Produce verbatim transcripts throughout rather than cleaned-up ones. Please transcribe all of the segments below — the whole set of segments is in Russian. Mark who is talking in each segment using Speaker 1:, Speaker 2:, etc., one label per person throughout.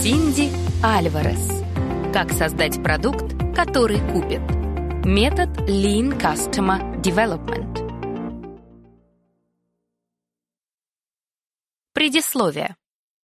Speaker 1: Синди Альварес. Как создать продукт, который купит. Метод Lean Customer Development. Предисловие.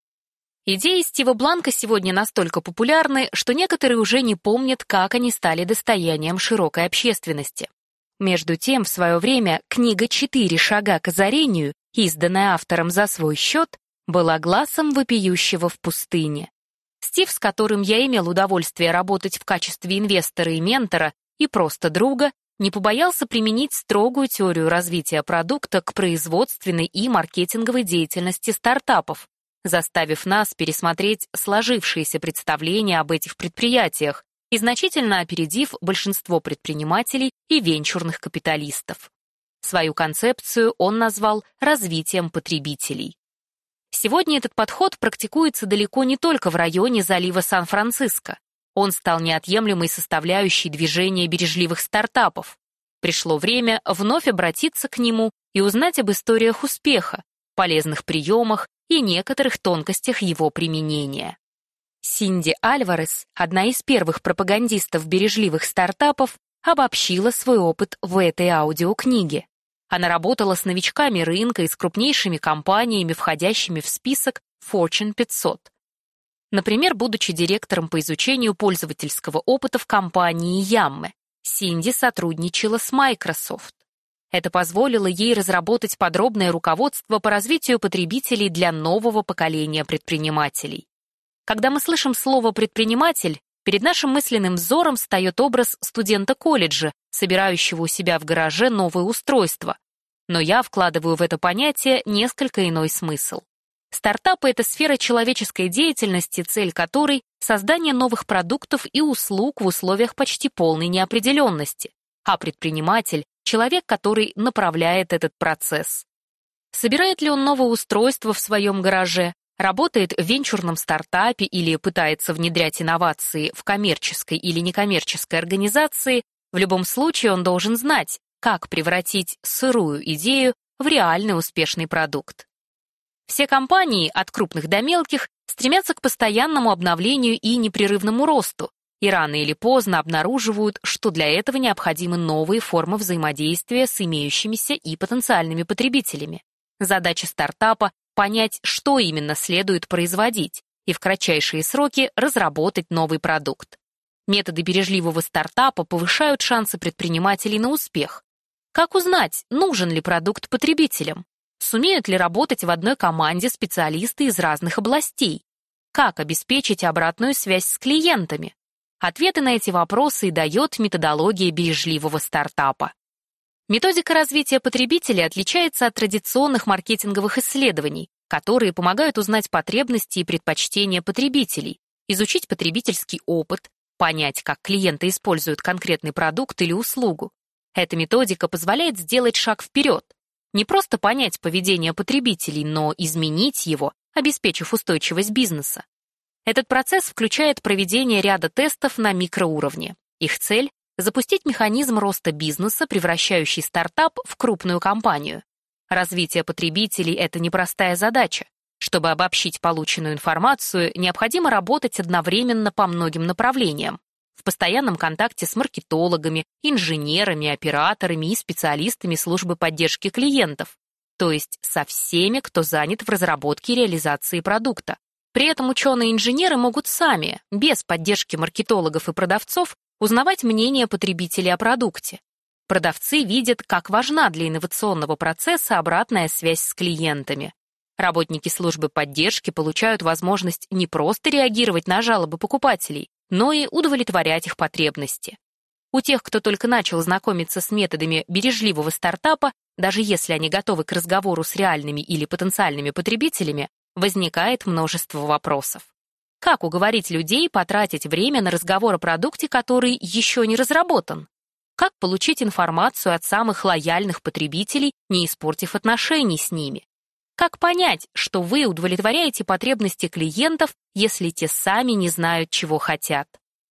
Speaker 1: Идеи Стива Бланка сегодня настолько популярны, что некоторые уже не помнят, как они стали достоянием широкой общественности. Между тем, в свое время книга «Четыре шага к озарению», изданная автором за свой счет, была гласом вопиющего в пустыне. Стив, с которым я имел удовольствие работать в качестве инвестора и ментора, и просто друга, не побоялся применить строгую теорию развития продукта к производственной и маркетинговой деятельности стартапов, заставив нас пересмотреть сложившиеся представления об этих предприятиях и значительно опередив большинство предпринимателей и венчурных капиталистов. Свою концепцию он назвал «развитием потребителей». Сегодня этот подход практикуется далеко не только в районе залива Сан-Франциско. Он стал неотъемлемой составляющей движения бережливых стартапов. Пришло время вновь обратиться к нему и узнать об историях успеха, полезных приемах и некоторых тонкостях его применения. Синди Альварес, одна из первых пропагандистов бережливых стартапов, обобщила свой опыт в этой аудиокниге. Она работала с новичками рынка и с крупнейшими компаниями, входящими в список Fortune пятьсот. Например, будучи директором по изучению пользовательского опыта в компании Yammer, Синди сотрудничала с Microsoft. Это позволило ей разработать подробное руководство по развитию потребителей для нового поколения предпринимателей. Когда мы слышим слово «предприниматель», перед нашим мысленным взором встает образ студента колледжа, собирающего у себя в гараже новое устройство. Но я вкладываю в это понятие несколько иной смысл. Стартапы — это сфера человеческой деятельности, цель которой — создание новых продуктов и услуг в условиях почти полной неопределенности. А предприниматель — человек, который направляет этот процесс. Собирает ли он новое устройство в своем гараже, работает в венчурном стартапе или пытается внедрять инновации в коммерческой или некоммерческой организации, в любом случае он должен знать, как превратить сырую идею в реальный успешный продукт. Все компании, от крупных до мелких, стремятся к постоянному обновлению и непрерывному росту, и рано или поздно обнаруживают, что для этого необходимы новые формы взаимодействия с имеющимися и потенциальными потребителями. Задача стартапа — понять, что именно следует производить, и в кратчайшие сроки разработать новый продукт. Методы бережливого стартапа повышают шансы предпринимателей на успех. Как узнать, нужен ли продукт потребителям? Сумеют ли работать в одной команде специалисты из разных областей? Как обеспечить обратную связь с клиентами? Ответы на эти вопросы и дает методология бережливого стартапа. Методика развития потребителей отличается от традиционных маркетинговых исследований, которые помогают узнать потребности и предпочтения потребителей, изучить потребительский опыт, понять, как клиенты используют конкретный продукт или услугу. Эта методика позволяет сделать шаг вперед, не просто понять поведение потребителей, но изменить его, обеспечив устойчивость бизнеса. Этот процесс включает проведение ряда тестов на микроуровне. Их цель — запустить механизм роста бизнеса, превращающий стартап в крупную компанию. Развитие потребителей — это непростая задача. Чтобы обобщить полученную информацию, необходимо работать одновременно по многим направлениям. В постоянном контакте с маркетологами, инженерами, операторами и специалистами службы поддержки клиентов, то есть со всеми, кто занят в разработке и реализации продукта. При этом ученые-инженеры могут сами, без поддержки маркетологов и продавцов, узнавать мнение потребителей о продукте. Продавцы видят, как важна для инновационного процесса обратная связь с клиентами. Работники службы поддержки получают возможность не просто реагировать на жалобы покупателей, но и удовлетворять их потребности. У тех, кто только начал знакомиться с методами бережливого стартапа, даже если они готовы к разговору с реальными или потенциальными потребителями, возникает множество вопросов. Как уговорить людей потратить время на разговор о продукте, который еще не разработан? Как получить информацию от самых лояльных потребителей, не испортив отношений с ними? Как понять, что вы удовлетворяете потребности клиентов, если те сами не знают, чего хотят?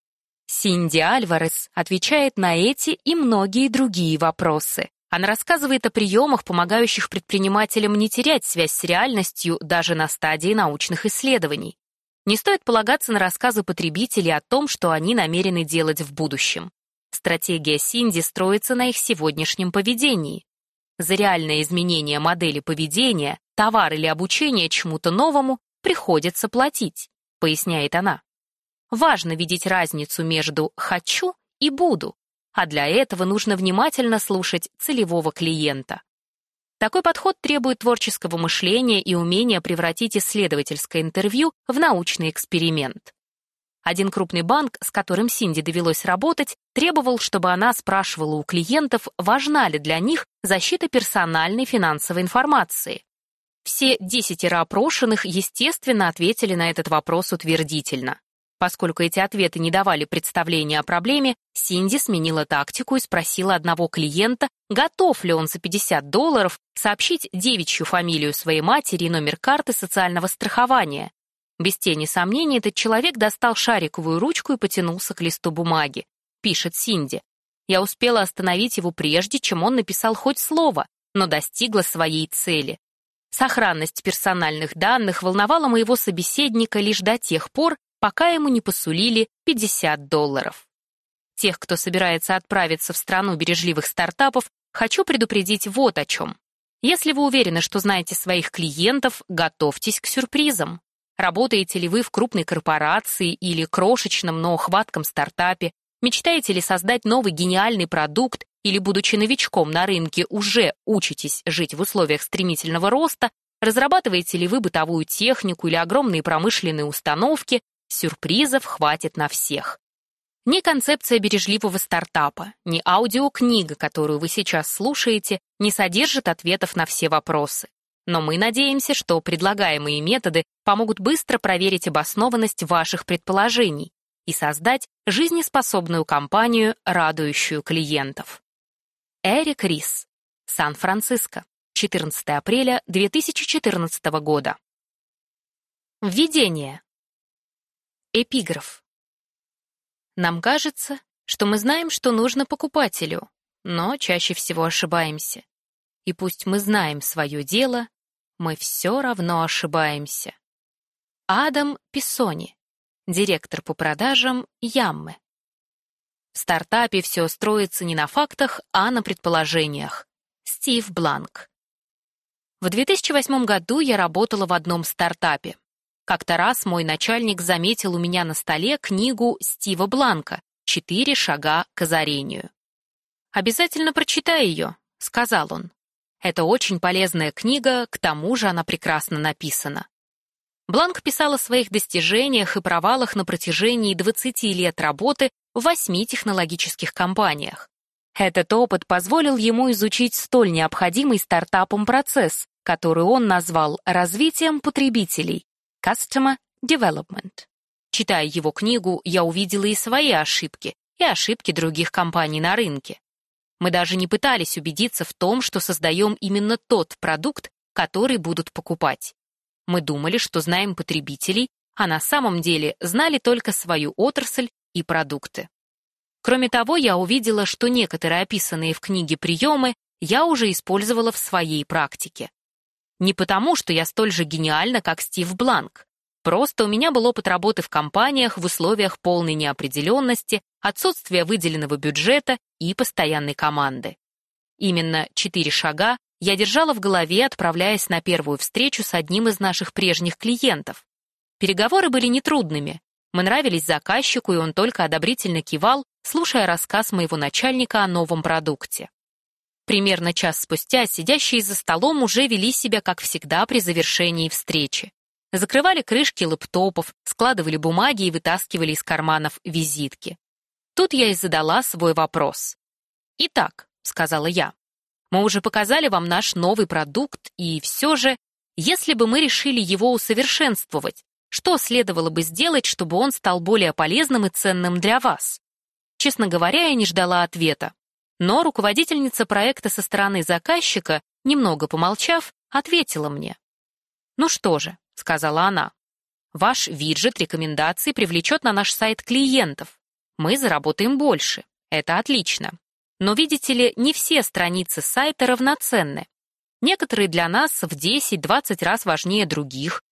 Speaker 1: Синди Альварес отвечает на эти и многие другие вопросы. Она рассказывает о приемах, помогающих предпринимателям не терять связь с реальностью даже на стадии научных исследований. Не стоит полагаться на рассказы потребителей о том, что они намерены делать в будущем. Стратегия Синди строится на их сегодняшнем поведении. За реальное изменение модели поведения, товар или обучение чему-то новому приходится платить, поясняет она. Важно видеть разницу между «хочу» и «буду», а для этого нужно внимательно слушать целевого клиента. Такой подход требует творческого мышления и умения превратить исследовательское интервью в научный эксперимент. Один крупный банк, с которым Синди довелось работать, требовал, чтобы она спрашивала у клиентов, важна ли для них защита персональной финансовой информации. Все десятеро опрошенных, естественно, ответили на этот вопрос утвердительно. Поскольку эти ответы не давали представления о проблеме, Синди сменила тактику и спросила одного клиента, готов ли он за пятьдесят долларов сообщить девичью фамилию своей матери и номер карты социального страхования. Без тени сомнений этот человек достал шариковую ручку и потянулся к листу бумаги. Пишет Синди. Я успела остановить его прежде, чем он написал хоть слово, но достигла своей цели. Сохранность персональных данных волновала моего собеседника лишь до тех пор, пока ему не посулили пятьдесят долларов. Тех, кто собирается отправиться в страну бережливых стартапов, хочу предупредить вот о чем. Если вы уверены, что знаете своих клиентов, готовьтесь к сюрпризам. Работаете ли вы в крупной корпорации или крошечном, но хватком стартапе? Мечтаете ли создать новый гениальный продукт или, будучи новичком на рынке, уже учитесь жить в условиях стремительного роста? Разрабатываете ли вы бытовую технику или огромные промышленные установки? Сюрпризов хватит на всех. Ни концепция бережливого стартапа, ни аудиокнига, которую вы сейчас слушаете, не содержит ответов на все вопросы. Но мы надеемся, что предлагаемые методы помогут быстро проверить обоснованность ваших предположений и создать жизнеспособную компанию, радующую клиентов. Эрик Рис. Сан-Франциско. четырнадцатого апреля две тысячи четырнадцатого года. Введение. Эпиграф. Нам кажется, что мы знаем, что нужно покупателю, но чаще всего ошибаемся. И пусть мы знаем свое дело, мы все равно ошибаемся. Адам Писсони, директор по продажам Яммы. В стартапе все строится не на фактах, а на предположениях. Стив Бланк. В две тысячи восьмом году я работала в одном стартапе. Как-то раз мой начальник заметил у меня на столе книгу Стива Бланка «Четыре шага к озарению». «Обязательно прочитай ее», — сказал он. «Это очень полезная книга, к тому же она прекрасно написана». Бланк писал о своих достижениях и провалах на протяжении двадцати лет работы в восьми технологических компаниях. Этот опыт позволил ему изучить столь необходимый стартапам процесс, который он назвал развитием потребителей — Customer Development. Читая его книгу, я увидела и свои ошибки, и ошибки других компаний на рынке. Мы даже не пытались убедиться в том, что создаем именно тот продукт, который будут покупать. Мы думали, что знаем потребителей, а на самом деле знали только свою отрасль и продукты. Кроме того, я увидела, что некоторые описанные в книге приемы я уже использовала в своей практике. Не потому, что я столь же гениальна, как Стив Бланк. Просто у меня был опыт работы в компаниях в условиях полной неопределенности, отсутствия выделенного бюджета и постоянной команды. Именно четыре шага я держала в голове, отправляясь на первую встречу с одним из наших прежних клиентов. Переговоры были нетрудными. Мы нравились заказчику, и он только одобрительно кивал, слушая рассказ моего начальника о новом продукте. Примерно час спустя сидящие за столом уже вели себя, как всегда, при завершении встречи. Закрывали крышки лэптопов, складывали бумаги и вытаскивали из карманов визитки. Тут я и задала свой вопрос. «Итак», — сказала я, — «мы уже показали вам наш новый продукт, и все же, если бы мы решили его усовершенствовать, что следовало бы сделать, чтобы он стал более полезным и ценным для вас?» Честно говоря, я не ждала ответа. Но руководительница проекта со стороны заказчика, немного помолчав, ответила мне. «Ну что же», — сказала она, — «ваш виджет рекомендаций привлечет на наш сайт клиентов. Мы заработаем больше. Это отлично. Но, видите ли, не все страницы сайта равноценны. Некоторые для нас в десять-двадцать раз важнее других,